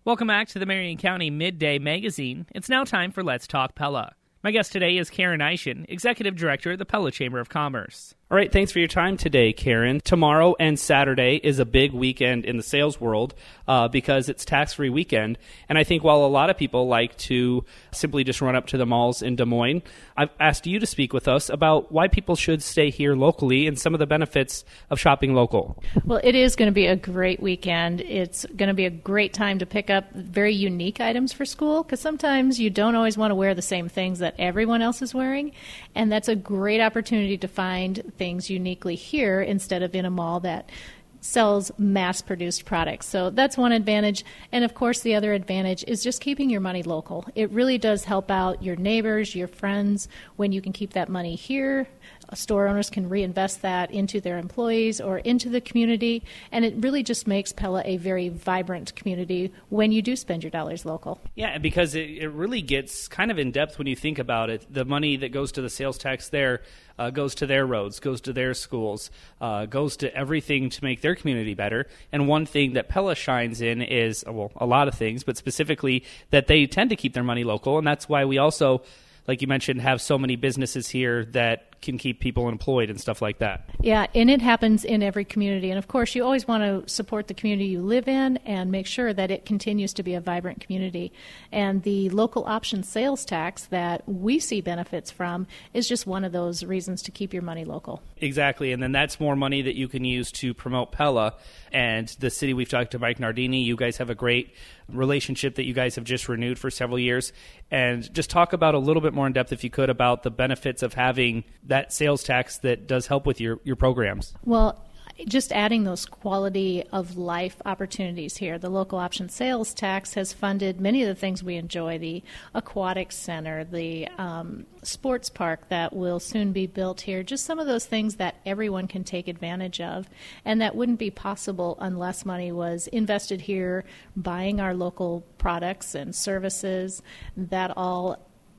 Welcome back to the Marion County Midday Magazine. It's now time for Let's Talk Pella. My guest today is Karen Eischen, Executive Director at the Pella Chamber of Commerce. All right, thanks for your time today, Karen. Tomorrow and Saturday is a big weekend in the sales world because it's tax-free weekend. And I think while a lot of people like to simply just run up to the malls in Des Moines, I've asked you to speak with us about why people should stay here locally and some of the benefits of shopping local. Well, it is going to be a great weekend. It's going to be a great time to pick up very unique items for school because sometimes you don't always want to wear the same things that everyone else is wearing. And that's a great opportunity to find things uniquely here instead of in a mall that sells mass-produced products. So that's one advantage. And, of course, the other advantage is just keeping your money local. It really does help out your neighbors, your friends, when you can keep that money here. Store owners can reinvest that into their employees or into the community, and it really just makes Pella a very vibrant community when you do spend your dollars local. Yeah, because it really gets kind of in-depth when you think about it. The money that goes to the sales tax there goes to their roads, goes to their schools, goes to everything to make their community better. And one thing that Pella shines in is, well, a lot of things, but specifically that they tend to keep their money local, and that's why we also, like you mentioned, have so many businesses here that can keep people employed and stuff like that. Yeah, and it happens in every community. And, of course, you always want to support the community you live in and make sure that it continues to be a vibrant community. And the local option sales tax that we see benefits from is just one of those reasons to keep your money local. Exactly, and then that's more money that you can use to promote Pella. And the city, we've talked to Mike Nardini. You guys have a great relationship that you guys have just renewed for several years. And just talk about a little bit more in depth, if you could, about the benefits of having that sales tax that does help with your programs. Well, just adding those quality of life opportunities here. The local option sales tax has funded many of the things we enjoy, the aquatic center, the sports park that will soon be built here, just some of those things that everyone can take advantage of, and that wouldn't be possible unless money was invested here, buying our local products and services. That all,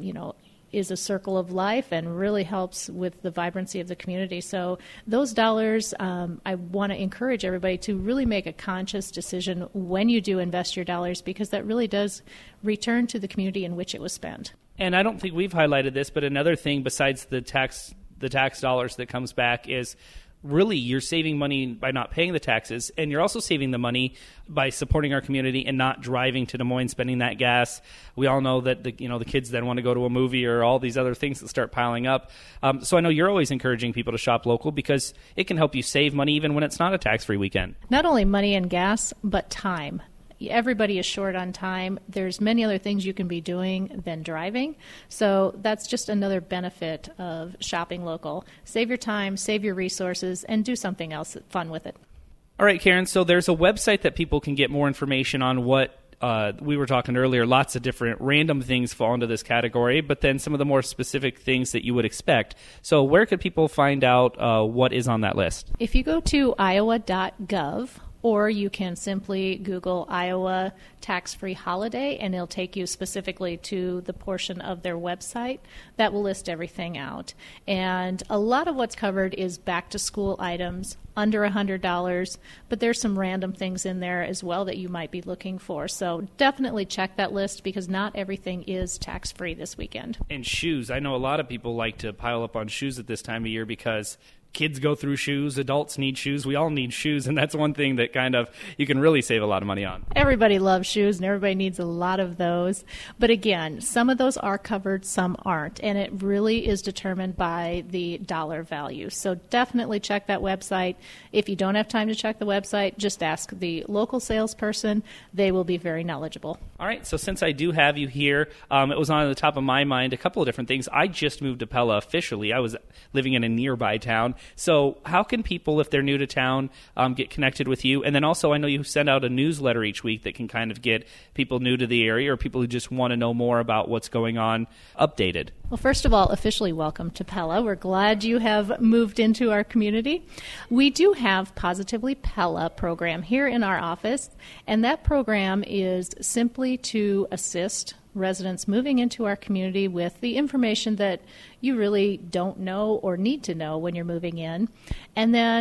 is a circle of life and really helps with the vibrancy of the community. So those dollars, I want to encourage everybody to really make a conscious decision when you do invest your dollars, because that really does return to the community in which it was spent. And I don't think we've highlighted this, but another thing besides the tax dollars that comes back is really you're saving money by not paying the taxes, and you're also saving the money by supporting our community and not driving to Des Moines, spending that gas. We all know that the kids then want to go to a movie or all these other things that start piling up. So I know you're always encouraging people to shop local because it can help you save money even when it's not a tax-free weekend. Not only money and gas, but time. Everybody is short on time. There's many other things you can be doing than driving. So that's just another benefit of shopping local. Save your time, save your resources, and do something else fun with it. All right, Karen, so there's a website that people can get more information on what we were talking earlier. Lots of different random things fall into this category, but then some of the more specific things that you would expect. So where could people find out what is on that list? If you go to iowa.gov, or you can simply Google Iowa tax-free holiday, and it'll take you specifically to the portion of their website that will list everything out. And a lot of what's covered is back-to-school items under $100, but there's some random things in there as well that you might be looking for. So definitely check that list because not everything is tax-free this weekend. And shoes. I know a lot of people like to pile up on shoes at this time of year because kids go through shoes, adults need shoes, we all need shoes, and that's one thing that kind of you can really save a lot of money on. Everybody loves shoes, and everybody needs a lot of those. But again, some of those are covered, some aren't, and it really is determined by the dollar value. So definitely check that website. If you don't have time to check the website, just ask the local salesperson. They will be very knowledgeable. All right, so since I do have you here, it was on the top of my mind a couple of different things. I just moved to Pella officially. I was living in a nearby town. So how can people, if they're new to town, get connected with you? And then also, I know you send out a newsletter each week that can kind of get people new to the area or people who just want to know more about what's going on updated. Well, first of all, officially welcome to Pella. We're glad you have moved into our community. We do have Positively Pella program here in our office, and that program is simply to assist residents moving into our community with the information that you really don't know or need to know when you're moving in. And then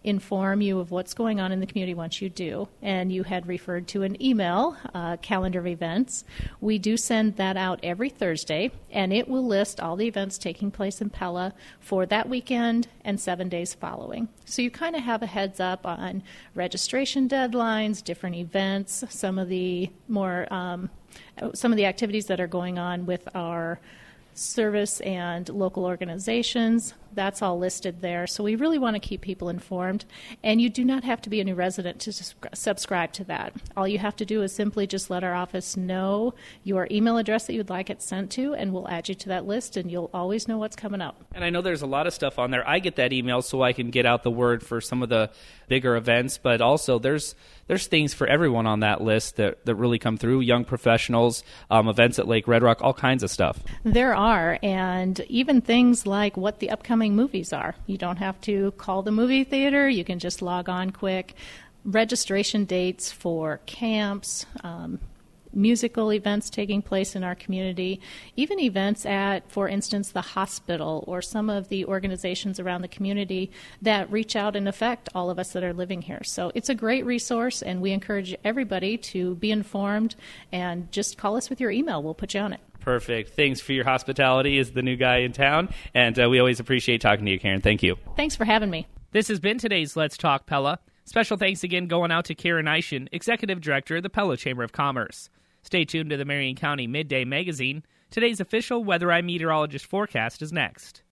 inform you of what's going on in the community once you do. And you had referred to an email, calendar of events. We do send that out every Thursday, and it will list all the events taking place in Pella for that weekend and 7 days following. So you kind of have a heads up on registration deadlines, different events, some of the activities that are going on with our service and local organizations. That's all listed there. So we really want to keep people informed. And you do not have to be a new resident to subscribe to that. All you have to do is simply just let our office know your email address that you'd like it sent to, and we'll add you to that list, and you'll always know what's coming up. And I know there's a lot of stuff on there. I get that email so I can get out the word for some of the bigger events, but also there's things for everyone on that list that really come through, young professionals, events at Lake Red Rock, all kinds of stuff. There are, and even things like what the upcoming movies are. You don't have to call the movie theater. You can just log on quick. Registration dates for camps, musical events taking place in our community, even events at, for instance, the hospital or some of the organizations around the community that reach out and affect all of us that are living here. So it's a great resource, and we encourage everybody to be informed and just call us with your email. We'll put you on it. Perfect. Thanks for your hospitality as the new guy in town, and we always appreciate talking to you, Karen. Thank you. Thanks for having me. This has been today's Let's Talk Pella. Special thanks again going out to Karen Eischen, Executive Director of the Pella Chamber of Commerce. Stay tuned to the Marion County Midday Magazine. Today's official Weather Eye meteorologist forecast is next.